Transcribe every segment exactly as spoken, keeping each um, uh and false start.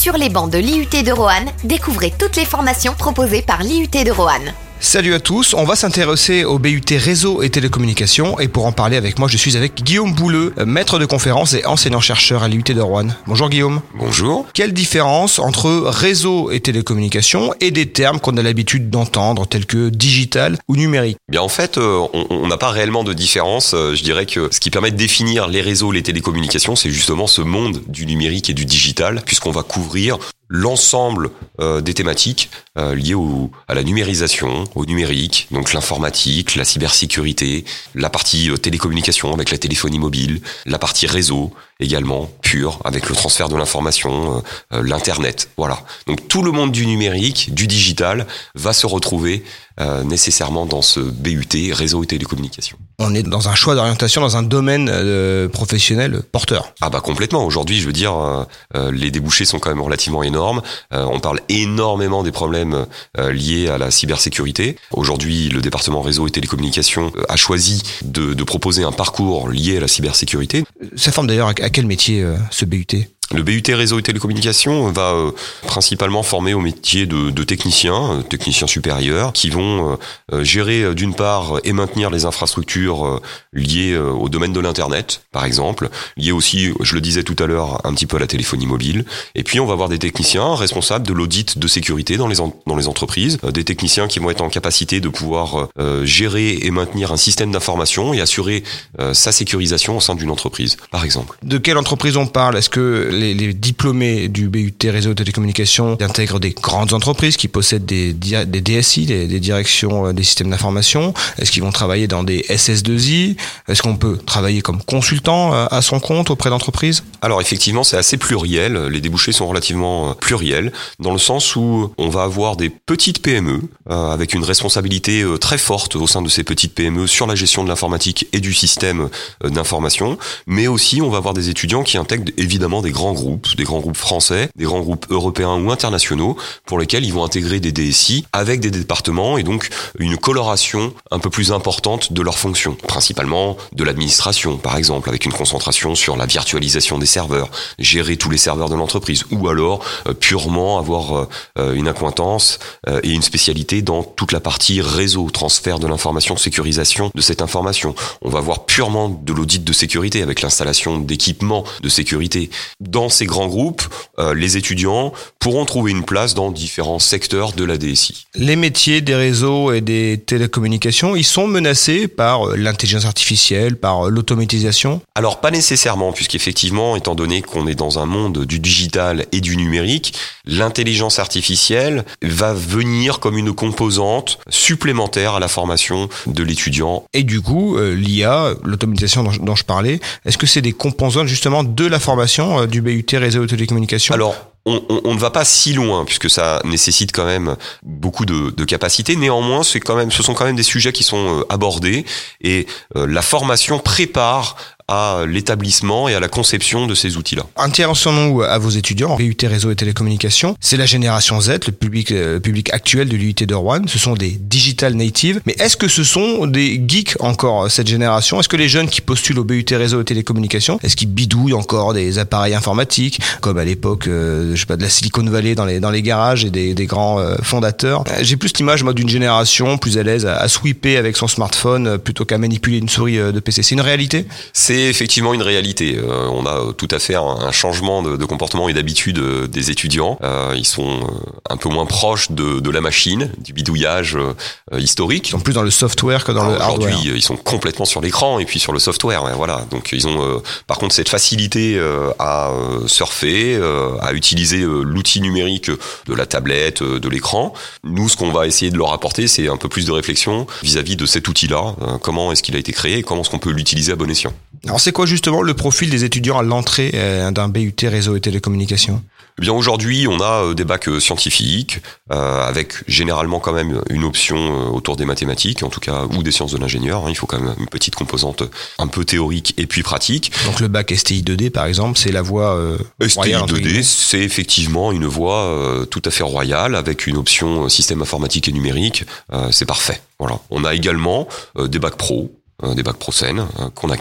Sur les bancs de l'I U T de Roanne, découvrez toutes les formations proposées par l'I U T de Roanne. Salut à tous, on va s'intéresser au B U T Réseau et Télécommunications et pour en parler avec moi, je suis avec Guillaume Bouleux, maître de conférence et enseignant-chercheur à l'I U T de Roanne. Bonjour Guillaume. Bonjour. Quelle différence entre réseau et télécommunications et des termes qu'on a l'habitude d'entendre tels que digital ou numérique? Bien en fait, euh, on n'a pas réellement de différence. Euh, je dirais que ce qui permet de définir les réseaux, les télécommunications, c'est justement ce monde du numérique et du digital, puisqu'on va couvrir l'ensemble euh, des thématiques euh, liées au, à la numérisation, au numérique, donc l'informatique, la cybersécurité, la partie euh, télécommunication avec la téléphonie mobile, la partie réseau également, pure, avec le transfert de l'information, euh, euh, l'internet, voilà. Donc tout le monde du numérique, du digital, va se retrouver euh, nécessairement dans ce B U T, réseau et télécommunications. On est dans un choix d'orientation, dans un domaine euh, professionnel porteur. Ah bah complètement, aujourd'hui je veux dire, euh, euh, les débouchés sont quand même relativement énormes. Euh, on parle énormément des problèmes euh, liés à la cybersécurité. Aujourd'hui, le département réseau et télécommunications euh, a choisi de, de proposer un parcours lié à la cybersécurité. Ça forme d'ailleurs à quel métier euh, ce B U T ? Le B U T réseau et télécommunications va euh, principalement former au métier de, de techniciens, euh, techniciens supérieurs, qui vont euh, gérer euh, d'une part et maintenir les infrastructures euh, liées euh, au domaine de l'internet, par exemple, liées aussi, je le disais tout à l'heure, un petit peu à la téléphonie mobile. Et puis on va avoir des techniciens responsables de l'audit de sécurité dans les en, dans les entreprises, euh, des techniciens qui vont être en capacité de pouvoir euh, gérer et maintenir un système d'information et assurer euh, sa sécurisation au sein d'une entreprise, par exemple. De quelle entreprise on parle ? Est-ce que Les, les diplômés du B U T réseau et télécommunications intègrent des grandes entreprises qui possèdent des, des D S I, des, des directions des systèmes d'information? Est-ce qu'ils vont travailler dans des S S deux I? Est-ce qu'on peut travailler comme consultant à son compte auprès d'entreprises? Alors effectivement, c'est assez pluriel. Les débouchés sont relativement pluriels dans le sens où on va avoir des petites P M E euh, avec une responsabilité euh, très forte au sein de ces petites P M E sur la gestion de l'informatique et du système euh, d'information, mais aussi on va avoir des étudiants qui intègrent évidemment des grands groupes, des grands groupes français, des grands groupes européens ou internationaux pour lesquels ils vont intégrer des D S I avec des départements et donc une coloration un peu plus importante de leurs fonctions, principalement de l'administration par exemple, avec une concentration sur la virtualisation des serveurs, gérer tous les serveurs de l'entreprise ou alors euh, purement avoir euh, une accointance euh, et une spécialité dans toute la partie réseau, transfert de l'information, sécurisation de cette information. On va voir purement de l'audit de sécurité avec l'installation d'équipements de sécurité. Dans ces grands groupes, euh, les étudiants pourront trouver une place dans différents secteurs de la D S I. Les métiers des réseaux et des télécommunications, ils sont menacés par l'intelligence artificielle, par l'automatisation? Alors pas nécessairement, puisqu'effectivement, étant donné qu'on est dans un monde du digital et du numérique, l'intelligence artificielle va venir comme une composante supplémentaire à la formation de l'étudiant. Et du coup, euh, l'I A, l'automatisation dont, dont je parlais, est-ce que c'est des composantes justement de la formation euh, du B U T réseau et télécommunications? Alors, On, on, on ne va pas si loin puisque ça nécessite quand même beaucoup de, de capacités. Néanmoins, c'est quand même, ce sont quand même des sujets qui sont abordés et euh, la formation prépare à l'établissement et à la conception de ces outils-là. Intéressons-nous à vos étudiants en B U T réseau et télécommunications. C'est la génération Z, le public, le public actuel de l'I U T de Roanne. Ce sont des digital natives. Mais est-ce que ce sont des geeks encore, cette génération? Est-ce que les jeunes qui postulent au B U T réseau et télécommunications, est-ce qu'ils bidouillent encore des appareils informatiques, comme à l'époque, euh, je sais pas, de la Silicon Valley dans les, dans les garages et des, des grands euh, fondateurs? J'ai plus l'image, moi, d'une génération plus à l'aise à, à sweeper avec son smartphone euh, plutôt qu'à manipuler une souris euh, de P C. C'est une réalité? C'est effectivement une réalité. Euh, on a tout à fait un, un changement de, de comportement et d'habitude euh, des étudiants. Euh, ils sont euh, un peu moins proches de, de la machine, du bidouillage euh, historique. Ils sont plus dans le software que dans Alors le hardware. Aujourd'hui, ils sont complètement sur l'écran et puis sur le software. Ouais, voilà. Donc ils ont euh, par contre cette facilité euh, à euh, surfer, euh, à utiliser euh, l'outil numérique de la tablette, euh, de l'écran. Nous, ce qu'on va essayer de leur apporter, c'est un peu plus de réflexion vis-à-vis de cet outil-là. Euh, comment est-ce qu'il a été créé et comment est-ce qu'on peut l'utiliser à bon escient. Alors c'est quoi justement le profil des étudiants à l'entrée euh, d'un B U T réseau et télécommunications? Eh bien aujourd'hui, on a des bacs scientifiques euh, avec généralement quand même une option autour des mathématiques, en tout cas, ou des sciences de l'ingénieur. Hein. Il faut quand même une petite composante un peu théorique et puis pratique. Donc le bac S T I deux D par exemple, c'est la voie euh, S T I royale, deux D, c'est effectivement une voie euh, tout à fait royale avec une option système informatique et numérique. Euh, c'est parfait. Voilà. On a également euh, des bacs pro, euh, des bacs pro scène euh, qu'on accueille.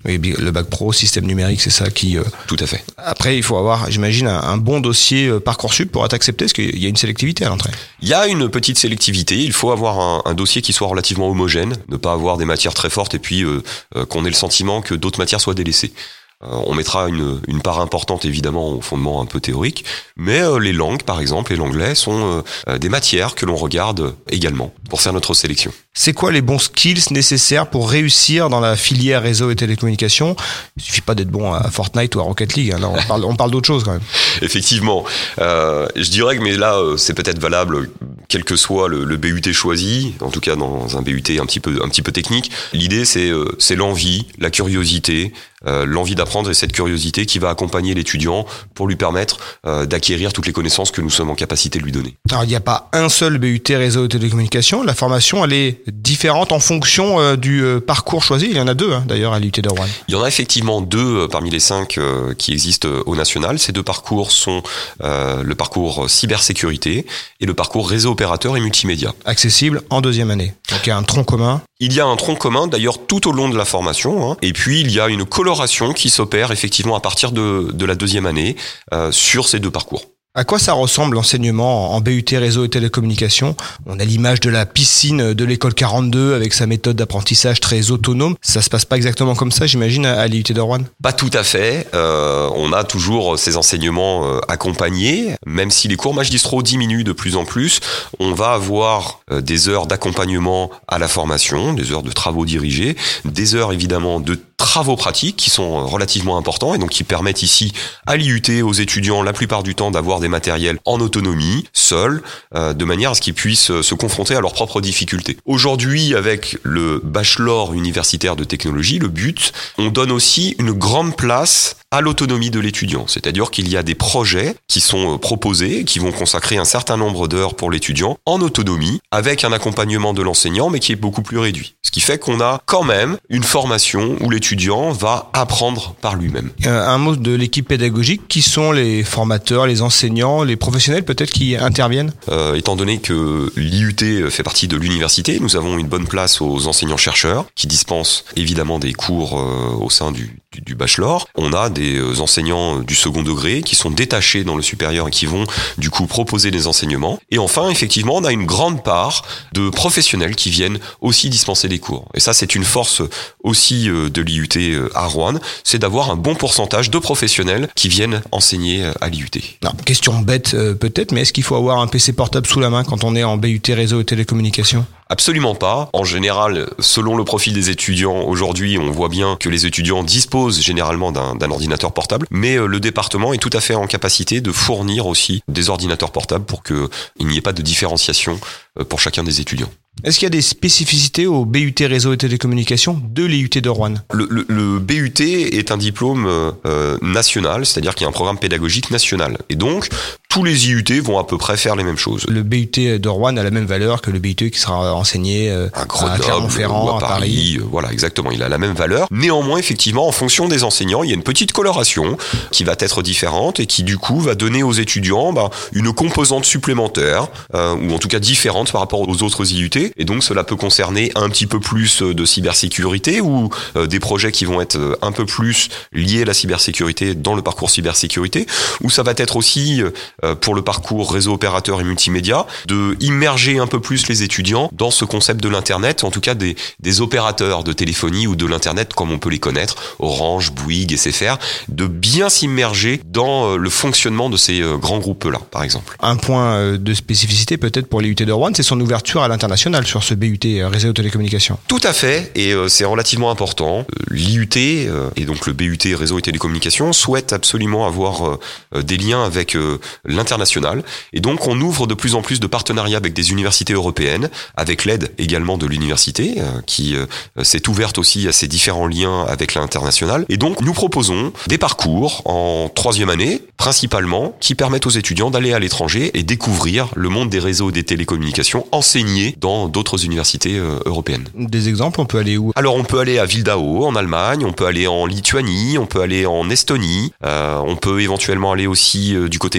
Oui, le bac pro, système numérique, c'est ça qui... Euh... Tout à fait. Après, il faut avoir, j'imagine, un, un bon dossier Parcoursup pour être accepté, parce qu'il y a une sélectivité à l'entrée. Il y a une petite sélectivité. Il faut avoir un, un dossier qui soit relativement homogène, ne pas avoir des matières très fortes et puis euh, euh, qu'on ait le sentiment que d'autres matières soient délaissées. On mettra une, une part importante évidemment au fondement un peu théorique, mais euh, les langues par exemple et l'anglais sont euh, des matières que l'on regarde également pour faire notre sélection. C'est quoi les bons skills nécessaires pour réussir dans la filière réseau et télécommunications ? Il suffit pas d'être bon à Fortnite ou à Rocket League, hein. Là, on parle, on parle d'autre chose quand même. Effectivement, euh, je dirais que mais là c'est peut-être valable quel que soit le, le B U T choisi, en tout cas dans un B U T un petit peu un petit peu technique. L'idée c'est euh, c'est l'envie, la curiosité. Euh, l'envie d'apprendre et cette curiosité qui va accompagner l'étudiant pour lui permettre euh, d'acquérir toutes les connaissances que nous sommes en capacité de lui donner. Alors il n'y a pas un seul B U T réseau et télécommunications, la formation elle est différente en fonction euh, du euh, parcours choisi, il y en a deux hein, d'ailleurs à l'I U T de Rouen. Il y en a effectivement deux euh, parmi les cinq euh, qui existent euh, au national. Ces deux parcours sont euh, le parcours cybersécurité et le parcours réseau opérateur et multimédia. Accessible en deuxième année, donc il y a un tronc commun. Il y a un tronc commun d'ailleurs tout au long de la formation hein, et puis il y a une coloration qui s'opère effectivement à partir de, de la deuxième année euh, sur ces deux parcours. À quoi ça ressemble l'enseignement en B U T réseau et télécommunications ? On a l'image de la piscine de l'école quarante-deux avec sa méthode d'apprentissage très autonome. Ça se passe pas exactement comme ça, j'imagine, à l'I U T de Rouen ? Pas tout à fait. Euh, on a toujours ces enseignements euh, accompagnés, même si les cours magistral diminuent de plus en plus. On va avoir euh, des heures d'accompagnement à la formation, des heures de travaux dirigés, des heures évidemment de travaux pratiques qui sont relativement importants et donc qui permettent ici à l'I U T, aux étudiants, la plupart du temps d'avoir des matériels en autonomie, seuls, euh, de manière à ce qu'ils puissent se confronter à leurs propres difficultés. Aujourd'hui, avec le bachelor universitaire de technologie, le B U T, on donne aussi une grande place à l'autonomie de l'étudiant. C'est-à-dire qu'il y a des projets qui sont proposés, qui vont consacrer un certain nombre d'heures pour l'étudiant en autonomie, avec un accompagnement de l'enseignant, mais qui est beaucoup plus réduit. Ce qui fait qu'on a quand même une formation où l'étudiant va apprendre par lui-même. Euh, un mot de l'équipe pédagogique, qui sont les formateurs, les enseignants, les professionnels peut-être qui interviennent ? euh, Étant donné que l'I U T fait partie de l'université, nous avons une bonne place aux enseignants-chercheurs qui dispensent évidemment des cours euh, au sein du, du, du bachelor. On a des enseignants du second degré qui sont détachés dans le supérieur et qui vont du coup proposer des enseignements. Et enfin, effectivement, on a une grande part de professionnels qui viennent aussi dispenser des cours. Et ça, c'est une force aussi de l'I U T à Rouen, c'est d'avoir un bon pourcentage de professionnels qui viennent enseigner à l'I U T. Non, question bête euh, peut-être, mais est-ce qu'il faut avoir un P C portable sous la main quand on est en B U T réseau et télécommunications ? Absolument pas. En général, selon le profil des étudiants, aujourd'hui, on voit bien que les étudiants disposent généralement d'un, d'un ordinateur portable, mais le département est tout à fait en capacité de fournir aussi des ordinateurs portables pour qu'il n'y ait pas de différenciation pour chacun des étudiants. Est-ce qu'il y a des spécificités au B U T réseau et télécommunications de l'I U T de Rouen ? Le, le, le B U T est un diplôme euh, national, c'est-à-dire qu'il y a un programme pédagogique national. Et donc, tous les I U T vont à peu près faire les mêmes choses. Le B U T de Rouen a la même valeur que le B U T qui sera enseigné euh, à, à Clermont-Ferrand, ou à, à Paris. Paris. Euh, voilà, exactement. Il a la même valeur. Néanmoins, effectivement, en fonction des enseignants, il y a une petite coloration qui va être différente et qui, du coup, va donner aux étudiants bah, une composante supplémentaire, euh, ou en tout cas différente par rapport aux autres I U T. Et donc, cela peut concerner un petit peu plus de cybersécurité ou euh, des projets qui vont être un peu plus liés à la cybersécurité dans le parcours cybersécurité, ou ça va être aussi euh, pour le parcours réseau opérateur et multimédia, de immerger un peu plus les étudiants dans ce concept de l'Internet, en tout cas des, des opérateurs de téléphonie ou de l'Internet comme on peut les connaître, Orange, Bouygues, S F R, de bien s'immerger dans le fonctionnement de ces grands groupes-là, par exemple. Un point de spécificité peut-être pour l'I U T de Rouen, c'est son ouverture à l'international sur ce B U T réseau de télécommunications. Tout à fait, et euh, c'est relativement important. L'I U T, euh, et donc le B U T réseau et télécommunications, souhaite absolument avoir euh, des liens avec euh, l'international, et donc on ouvre de plus en plus de partenariats avec des universités européennes, avec l'aide également de l'université, euh, qui euh, s'est ouverte aussi à ces différents liens avec l'international, et donc nous proposons des parcours en troisième année, principalement, qui permettent aux étudiants d'aller à l'étranger et découvrir le monde des réseaux et des télécommunications enseigné dans d'autres universités euh, européennes. Des exemples, on peut aller où ? Alors on peut aller à Wildau en Allemagne, on peut aller en Lituanie, on peut aller en Estonie, euh, on peut éventuellement aller aussi euh, du côté espagnol,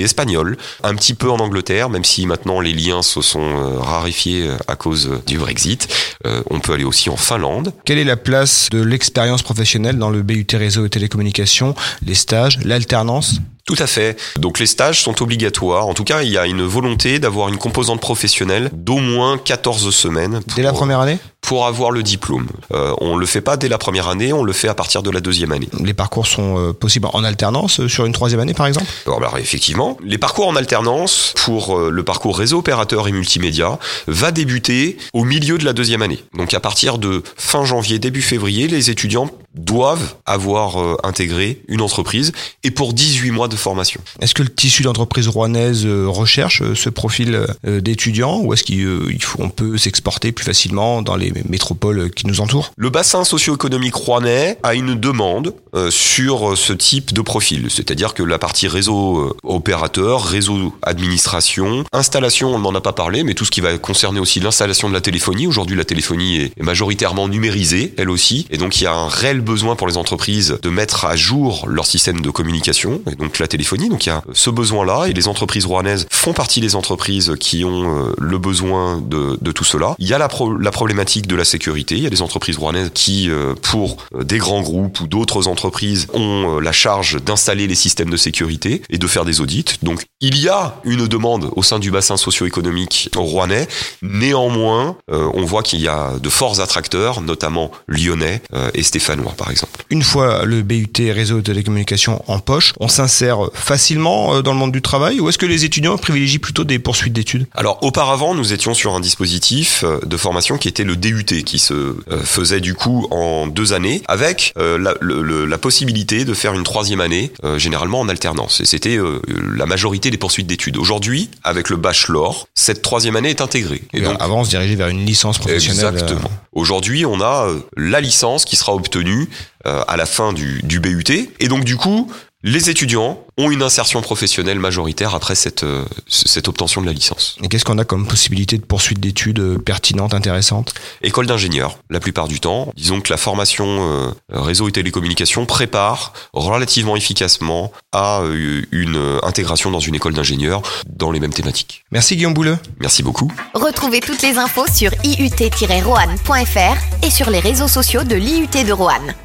sol, un petit peu en Angleterre, même si maintenant les liens se sont euh, raréfiés à cause du Brexit. Euh, on peut aller aussi en Finlande. Quelle est la place de l'expérience professionnelle dans le B U T Réseau et Télécommunications, les stages, l'alternance ? Tout à fait. Donc les stages sont obligatoires. En tout cas, il y a une volonté d'avoir une composante professionnelle d'au moins quatorze semaines. Pour, dès la première année ? Pour avoir le diplôme. Euh, on le fait pas dès la première année, on le fait à partir de la deuxième année. Les parcours sont euh, possibles en alternance euh, sur une troisième année par exemple ? Alors, alors effectivement, les parcours en alternance pour euh, le parcours réseau opérateur et multimédia va débuter au milieu de la deuxième année. Donc à partir de fin janvier, début février, les étudiants doivent avoir euh, intégré une entreprise et pour dix-huit mois de formation. Est-ce que le tissu d'entreprise rouennaise euh, recherche euh, ce profil euh, d'étudiants ou est-ce qu'on peut s'exporter plus facilement dans les métropoles qui nous entourent ? Le bassin socio-économique rouennais a une demande euh, sur ce type de profil, c'est-à-dire que la partie réseau euh, opérateur, réseau administration, installation, on n'en a pas parlé, mais tout ce qui va concerner aussi l'installation de la téléphonie. Aujourd'hui, la téléphonie est, est majoritairement numérisée, elle aussi, et donc il y a un réel besoin pour les entreprises de mettre à jour leur système de communication, et donc la téléphonie. Donc il y a ce besoin-là, et les entreprises rouennaises font partie des entreprises qui ont euh, le besoin de, de tout cela. Il y a la, pro- la problématique de la sécurité. Il y a des entreprises rouennaises qui, euh, pour euh, des grands groupes ou d'autres entreprises, ont euh, la charge d'installer les systèmes de sécurité et de faire des audits. Donc il y a une demande au sein du bassin socio-économique rouennais. Néanmoins, euh, on voit qu'il y a de forts attracteurs, notamment lyonnais euh, et stéphanois par exemple. Une fois le B U T Réseau de Télécommunications en poche, on s'insère facilement dans le monde du travail ou est-ce que les étudiants privilégient plutôt des poursuites d'études ? Alors auparavant, nous étions sur un dispositif de formation qui était le D U T, qui se euh, faisait du coup en deux années, avec euh, la, le, la possibilité de faire une troisième année, euh, généralement en alternance. Et c'était euh, la majorité des poursuites d'études. Aujourd'hui, avec le bachelor, cette troisième année est intégrée. Et donc, avant, on se dirigeait vers une licence professionnelle. Exactement. Euh... Aujourd'hui, on a euh, la licence qui sera obtenue euh, à la fin du, du B U T. Et donc du coup, les étudiants ont une insertion professionnelle majoritaire après cette, euh, cette obtention de la licence. Et qu'est-ce qu'on a comme possibilité de poursuite d'études euh, pertinentes, intéressantes ? École d'ingénieur, la plupart du temps. Disons que la formation euh, réseau et télécommunications prépare relativement efficacement à euh, une euh, intégration dans une école d'ingénieur dans les mêmes thématiques. Merci Guillaume Bouleux. Merci beaucoup. Retrouvez toutes les infos sur i u t tiret roanne point f r et sur les réseaux sociaux de l'I U T de Roanne.